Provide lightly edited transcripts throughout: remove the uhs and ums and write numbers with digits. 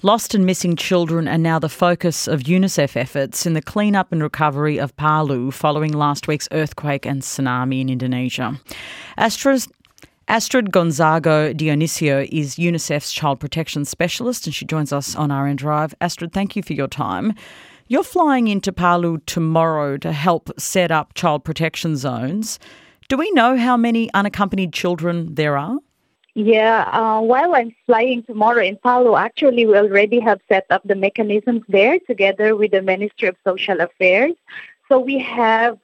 Lost and missing children are now the focus of UNICEF efforts in the clean-up and recovery of Palu following last week's earthquake and tsunami in Indonesia. Astrid Gonzago Dionisio is UNICEF's child protection specialist and she joins us on RN Drive. Astrid, thank you for your time. You're flying into Palu tomorrow to help set up child protection zones. Do we know how many unaccompanied children there are? Yeah, while I'm flying tomorrow in Palu, actually we already have set up the mechanisms there together with the Ministry of Social Affairs. So we have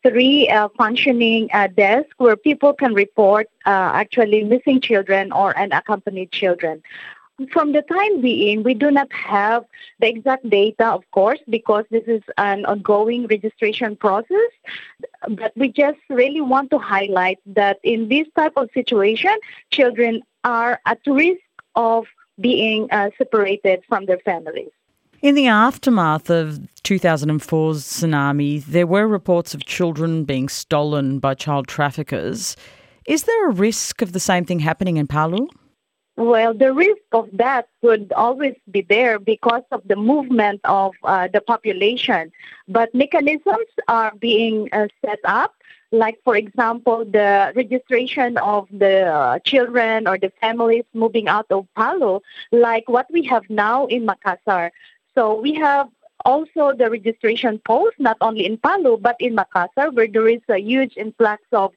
3 functioning desks where people can report actually missing children or unaccompanied children. From the time being, we do not have the exact data, of course, because this is an ongoing registration process. But we just really want to highlight that in this type of situation, children are at risk of being separated from their families. In the aftermath of 2004's tsunami, there were reports of children being stolen by child traffickers. Is there a risk of the same thing happening in Palu? Well, the risk of that would always be there because of the movement of the population. But mechanisms are being set up, like, for example, the registration of the children or the families moving out of Palu, like what we have now in Makassar. So we have also the registration post, not only in Palu, but in Makassar, where there is a huge influx of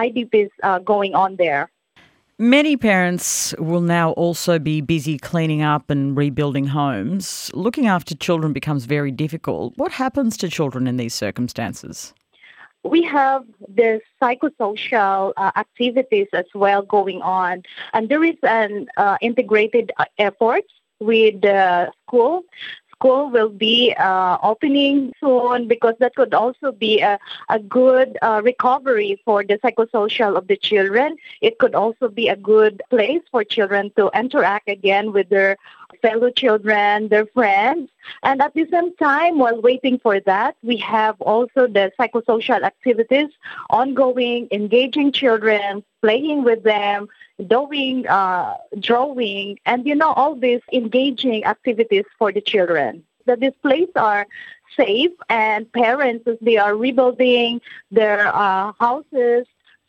IDPs going on there. Many parents will now also be busy cleaning up and rebuilding homes. Looking after children becomes very difficult. What happens to children in these circumstances? We have the psychosocial activities as well going on. And there is an integrated effort with the school. School will be opening soon because that could also be a good recovery for the psychosocial of the children. It could also be a good place for children to interact again with their fellow children, their friends. And at the same time, while waiting for that, we have also the psychosocial activities ongoing, engaging children, playing with them, doing drawing, and all these engaging activities for the children. The displays are safe, and parents, as they are rebuilding their houses,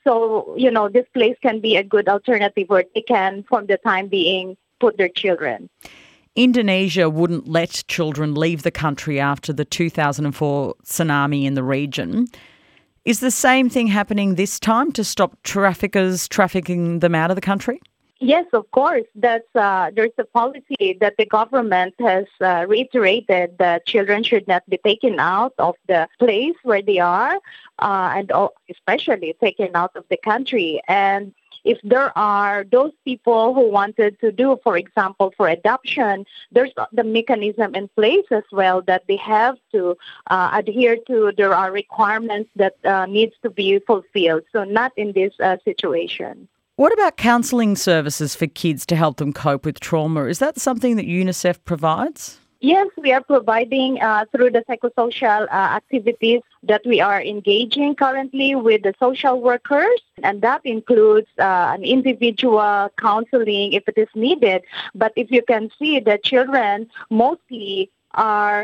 so this place can be a good alternative where they can, for the time being, put their children. Indonesia wouldn't let children leave the country after the 2004 tsunami in the region. Is the same thing happening this time to stop traffickers trafficking them out of the country? Yes, of course. There's a policy that the government has reiterated that children should not be taken out of the place where they are, and especially taken out of the country. And if there are those people who wanted to do, for example, for adoption, there's the mechanism in place as well that they have to adhere to. There are requirements that needs to be fulfilled. So not in this situation. What about counselling services for kids to help them cope with trauma? Is that something that UNICEF provides? Yes, we are providing through the psychosocial activities that we are engaging currently with the social workers, and that includes an individual counseling if it is needed. But if you can see, the children mostly are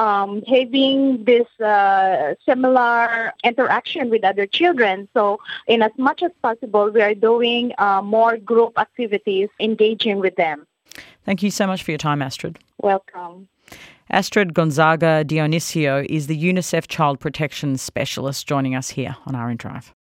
having this similar interaction with other children. So in as much as possible, we are doing more group activities, engaging with them. Thank you so much for your time, Astrid. Welcome. Astrid Gonzaga Dionisio is the UNICEF Child Protection Specialist joining us here on RN Drive.